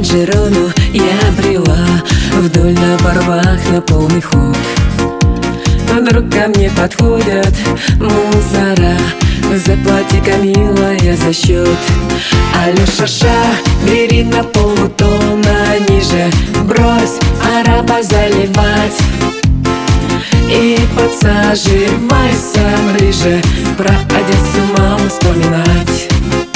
лонжерону я брела вдоль на порвах на полный ход. Вдруг ко мне подходят мусора: заплати-ка, милая, за счет. Алешаша, бери на полтона ниже, брось араба заливать и подсаживайся ближе, про Одессу, маму, вспоминать.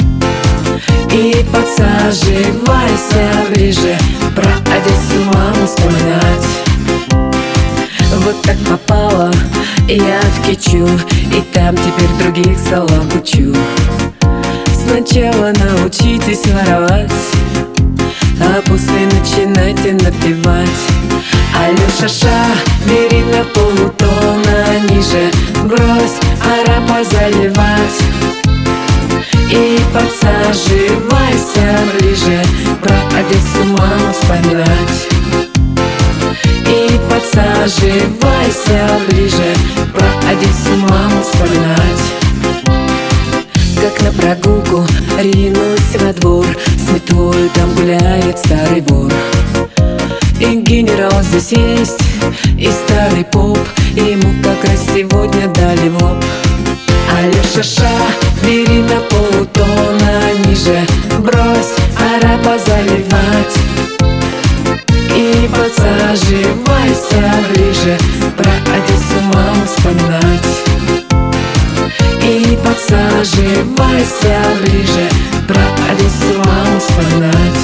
И подсаживайся ближе, про Одессу, маму, вспоминать. Вот так попала я в Кичу, и там теперь других салам учу. Сначала научитесь воровать, а после начинайте напевать. Алешаша, бери на полтона ниже, брось араба заливать и подсаживайся ближе, про Одессу, маму, вспоминать. И подсаживайся ближе, про Одессу, маму, вспоминать. Как на прогулку ринусь во двор, с метлой там гуляет старый вор. И генерал здесь есть, и старый поп, ему как раз сегодня дали в лоб. Алешаша, бери на полтона ниже, брось араба заливать и подсаживайся ближе, про Одессу, маму, вспоминать. И подсаживайся ближе, про Одессу, маму, вспоминать.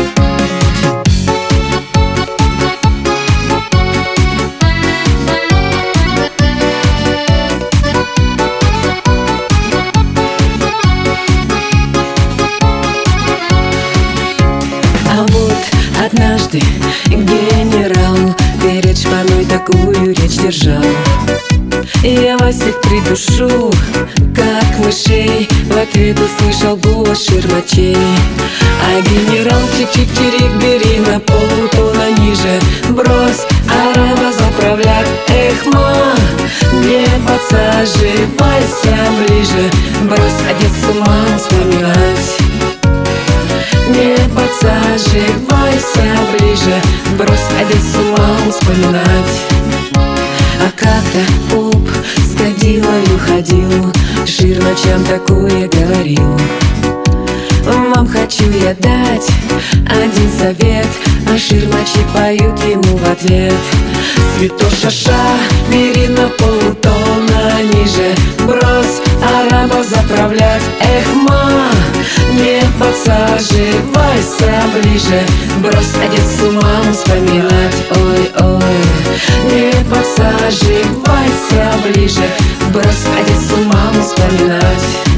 А вот однажды генерал перед шпаной такую речь держал: я вас всех придушу, как мышей. В ответ услышал голос ширмачей. А генерал чик-чик-чирик, бери на полтона ниже, брось араба заправлять. Эх, ма, не подсаживайся ближе, брось Одессу, маму, вспоминать. Не подсаживайся ближе, брось Одессу, маму, вспоминать. А как-то поп с кадилою ходил, ширмачам такое говорил: вам хочу я дать один совет. А ширмачи поют ему в ответ: святошаша, бери на полтона ниже, брось араба заправлять. Эх, ма, не подсаживайся ближе, брось Одессу, маму, вспоминать. Ой-ой, не подсаживайся ближе, брось Одессу, маму, вспоминать.